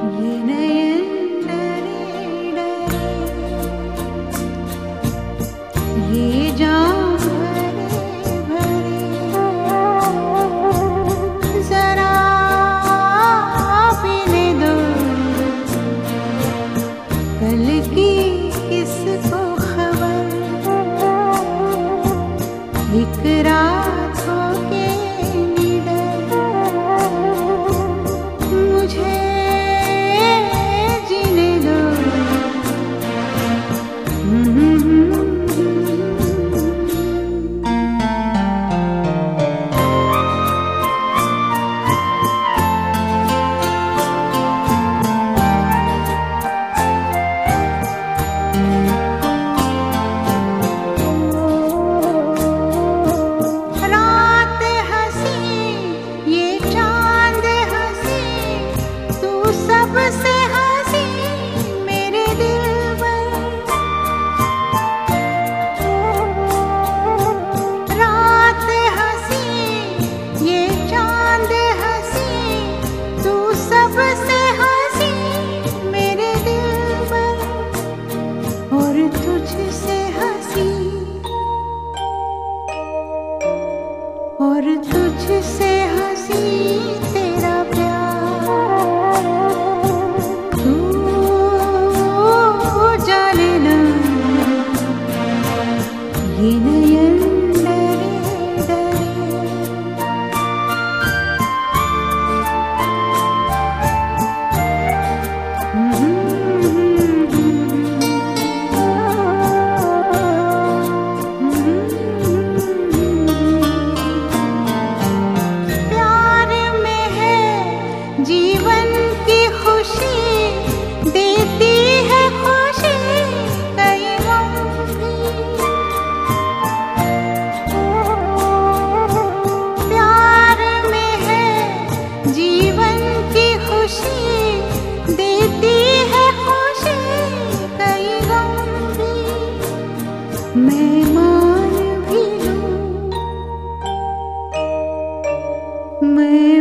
ये नयन डरे डरे, ये जाम भरे भरे, जरा पीने दो कल की किसको खबर, एक रात हो के निडर मुझे जीने दो। रात हंसी ये चांद हंसी, तू सबसे हंसी मेरे दिलबर। रात हंसी ये चांद हंसी, तू सबसे हंसी मेरे दिलबर, और तुझसे हंसी, और तुझसे हंसी तेरा प्यार। तू जाने ना ये नयन डरे डरे। प्यार में है जीवन की खुशी, देती है खुशी कई गम भी। प्यार में है जीवन की खुशी, देती है खुशी कई गम भी। मैं मान भी लूं, मैं